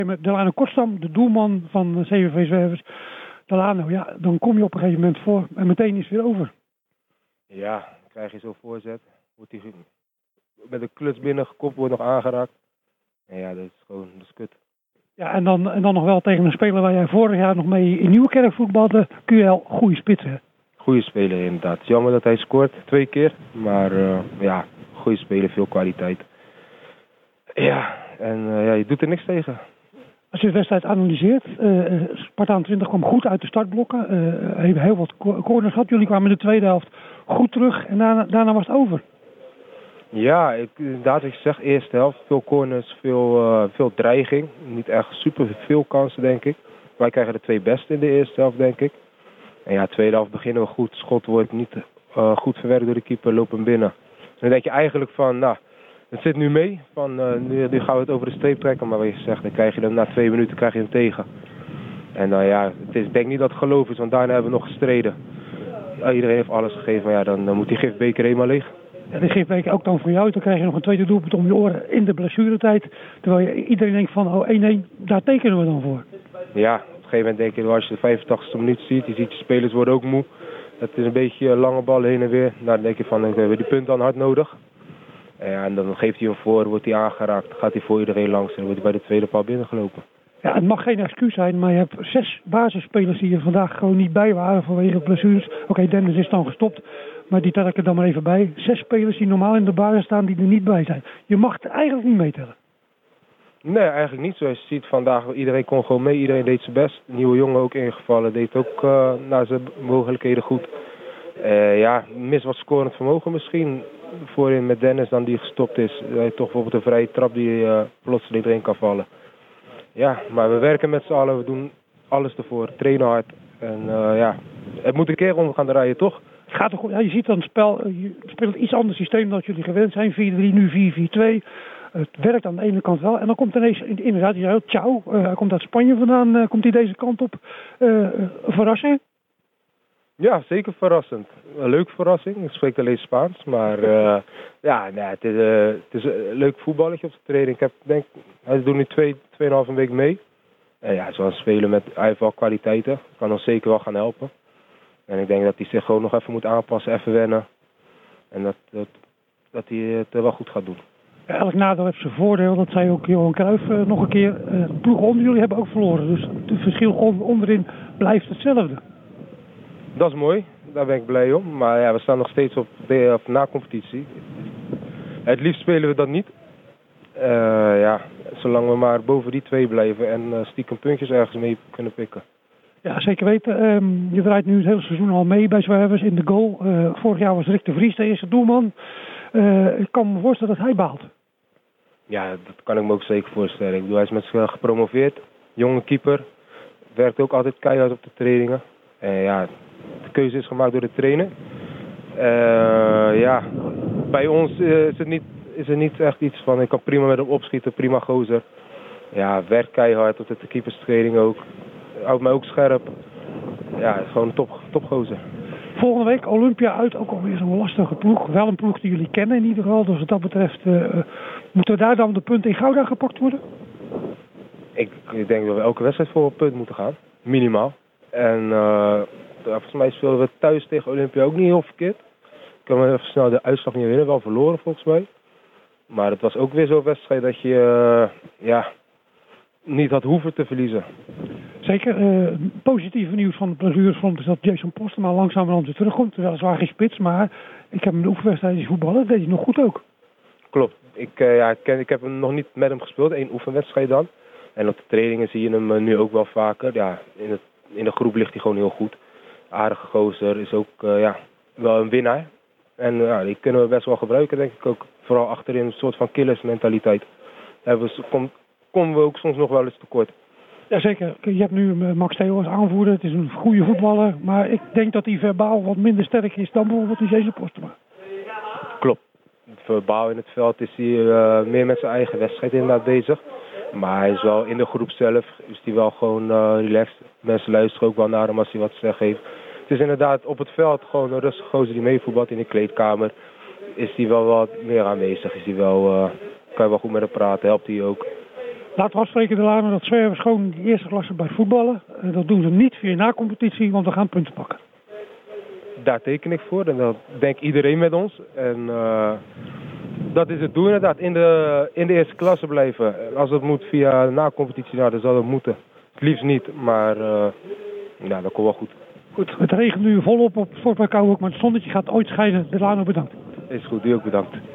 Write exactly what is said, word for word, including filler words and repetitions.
Met Delano Kortstam, de doelman van C V V Zwervers. Delano, ja, dan kom je op een gegeven moment voor en meteen is het weer over. Ja, dan krijg je zo'n voorzet. Wordt die met een kluts binnengekopt, wordt nog aangeraakt. En ja, dat is gewoon, dat is kut. Ja, en dan, en dan nog wel tegen een speler waar jij vorig jaar nog mee in Nieuwekerk voetbalde. Q L, goede spits, hè? Goede speler inderdaad. Het is jammer dat hij scoort, twee keer. Maar uh, ja, goede speler, veel kwaliteit. Ja, en uh, ja, je doet er niks tegen. Als je de wedstrijd analyseert, uh, Spartaan twintig kwam goed uit de startblokken. Uh, hebben heel wat corners gehad. Jullie kwamen in de tweede helft goed terug en daarna, daarna was het over. Ja, ik, inderdaad wat je zegt, eerste helft. Veel corners, veel, uh, veel dreiging. Niet echt super veel kansen, denk ik. Wij krijgen de twee beste in de eerste helft, denk ik. En ja, de tweede helft beginnen we goed. Schot wordt niet uh, goed verwerkt door de keeper, loopt hem binnen. Dus dan denk je eigenlijk van, nou, het zit nu mee. Van, uh, nu, nu gaan we het over de streep trekken. Maar wat je zegt, dan krijg je hem na twee minuten krijg je hem tegen. En dan uh, ja, het is, ik denk niet dat het geloof is, want daarna hebben we nog gestreden. Ja, iedereen heeft alles gegeven, maar ja, dan, dan moet die gifbeker eenmaal leeg. Ja, die gifbeker ook dan voor jou. Dan krijg je nog een tweede doelpunt om je oren in de blessuretijd. Terwijl je, iedereen denkt van, oh één-één, daar tekenen we dan voor. Ja, op een gegeven moment denk je, als je de vijfentachtigste minuut ziet, je ziet je spelers worden ook moe. Het is een beetje lange bal heen en weer. Nou, dan denk je van, we hebben die punt dan hard nodig. En, ja, en dan geeft hij hem voor, wordt hij aangeraakt, gaat hij voor iedereen langs en dan wordt hij bij de tweede paal binnengelopen. Ja, het mag geen excuus zijn, maar je hebt zes basisspelers die er vandaag gewoon niet bij waren vanwege blessures. Oké, okay, Dennis is dan gestopt, maar die tel ik er dan maar even bij. Zes spelers die normaal in de basis staan die er niet bij zijn. Je mag het eigenlijk niet meetellen. Nee, eigenlijk niet. Zoals je ziet vandaag, iedereen kon gewoon mee, iedereen deed zijn best. De nieuwe jongen ook ingevallen, deed ook uh, naar zijn mogelijkheden goed. Uh, ja, mis wat scorend vermogen misschien. Voorin met Dennis dan die gestopt is. Hij heeft toch bijvoorbeeld een vrije trap die uh, plotseling erin kan vallen. Ja, maar we werken met z'n allen, we doen alles ervoor, trainen hard. En uh, ja, het moet een keer om gaan draaien, toch? Het gaat toch, ja, je ziet dan het spel, je speelt een iets ander systeem dan jullie gewend zijn. vier drie, nu vier vier twee. Het werkt aan de ene kant wel. En dan komt ineens, inderdaad, je zei ook, ciao, uh, hij komt uit Spanje vandaan, uh, komt hij deze kant op. Uh, verrassing? Ja, zeker verrassend. Een leuke verrassing. Ik spreek alleen Spaans, maar uh, ja, nee, het is, uh, het is een leuk voetballetje op de training. Ik heb, denk, hij doet nu twee, tweeënhalve week mee. En ja, zoals spelen met, hij heeft wel kwaliteiten. Kan ons zeker wel gaan helpen. En ik denk dat hij zich gewoon nog even moet aanpassen, even wennen. En dat, dat, dat hij het wel goed gaat doen. Ja, elk nadeel heeft zijn voordeel. Dat zei ook Johan Cruijff uh, nog een keer. Uh, de ploegen onder jullie hebben ook verloren. Dus het verschil onderin blijft hetzelfde. Dat is mooi, daar ben ik blij om. Maar ja, we staan nog steeds op, de, op na-competitie. Het liefst spelen we dat niet. Uh, ja, zolang we maar boven die twee blijven en uh, stiekem puntjes ergens mee kunnen pikken. Ja, zeker weten. Um, je draait nu het hele seizoen al mee bij Zwervers in de goal. Uh, vorig jaar was Rick de Vries de eerste doelman. Uh, ik kan me voorstellen dat hij baalt. Ja, dat kan ik me ook zeker voorstellen. Ik bedoel, hij is met z'n gepromoveerd. Jonge keeper. Werkt ook altijd keihard op de trainingen. En ja, de keuze is gemaakt door de trainer. Uh, ja, bij ons uh, is, het niet, is er niet echt iets van, ik kan prima met hem opschieten, prima gozer. Ja, werkt keihard op de keeperstraining ook. Houdt mij ook scherp. Ja, gewoon een top, topgozer. Volgende week Olympia uit, ook alweer zo'n lastige ploeg. Wel een ploeg die jullie kennen in ieder geval. Dus wat dat betreft, uh, moeten daar dan de punten in Gouda gepakt worden? Ik, ik denk dat we elke wedstrijd voor een punt moeten gaan. Minimaal. En uh, volgens mij spelen we thuis tegen Olympia ook niet heel verkeerd. Ik kan me even snel de uitslag niet winnen, wel verloren volgens mij. Maar het was ook weer zo'n wedstrijd dat je uh, ja, niet had hoeven te verliezen. Zeker. Uh, positieve nieuws van de blessurefront is dat Jason Postema langzamerhand weer terugkomt. Weliswaar geen spits, maar ik heb hem in de oefenwedstrijd voetballen, dat deed hij nog goed ook. Klopt. Ik, uh, ja, ik, ken, ik heb hem nog niet met hem gespeeld, één oefenwedstrijd dan. En op de trainingen zie je hem uh, nu ook wel vaker. Ja, in, het, in de groep ligt hij gewoon heel goed. Aardige gozer, is ook uh, ja, wel een winnaar. En uh, ja, die kunnen we best wel gebruiken, denk ik ook. Vooral achterin een soort van killersmentaliteit. Daar kom, komen we ook soms nog wel eens tekort. Jazeker. Je hebt nu Max Theo als aanvoerder. Het is een goede voetballer. Maar ik denk dat hij verbaal wat minder sterk is dan bijvoorbeeld die Jason Postema. Klopt. Verbaal in het veld is hij uh, meer met zijn eigen wedstrijd inderdaad bezig. Maar hij is wel in de groep zelf, is hij wel gewoon uh, relaxed. Mensen luisteren ook wel naar hem als hij wat te zeggen heeft. Het is inderdaad op het veld gewoon een rustige gozer die meevoetbalt. In de kleedkamer is hij wel wat meer aanwezig. Is hij wel, uh, kan je wel goed met hem praten, helpt hij ook. Laten we afspreken, De Lano, dat Zwervers gewoon die eerste klasse bij voetballen. Uh, dat doen ze niet via na-competitie, want we gaan punten pakken. Daar teken ik voor en dat denkt iedereen met ons. En uh, dat is het doel inderdaad, in de, in de eerste klasse blijven. Als dat moet via na-competitie, nou, dan zal dat moeten. Het liefst niet, maar uh, nou, dat komt wel goed. Goed, het regent nu volop op Sportpark Kouwhoek, maar het zonnetje gaat ooit schijnen. De Lano, bedankt. Is goed, u ook bedankt.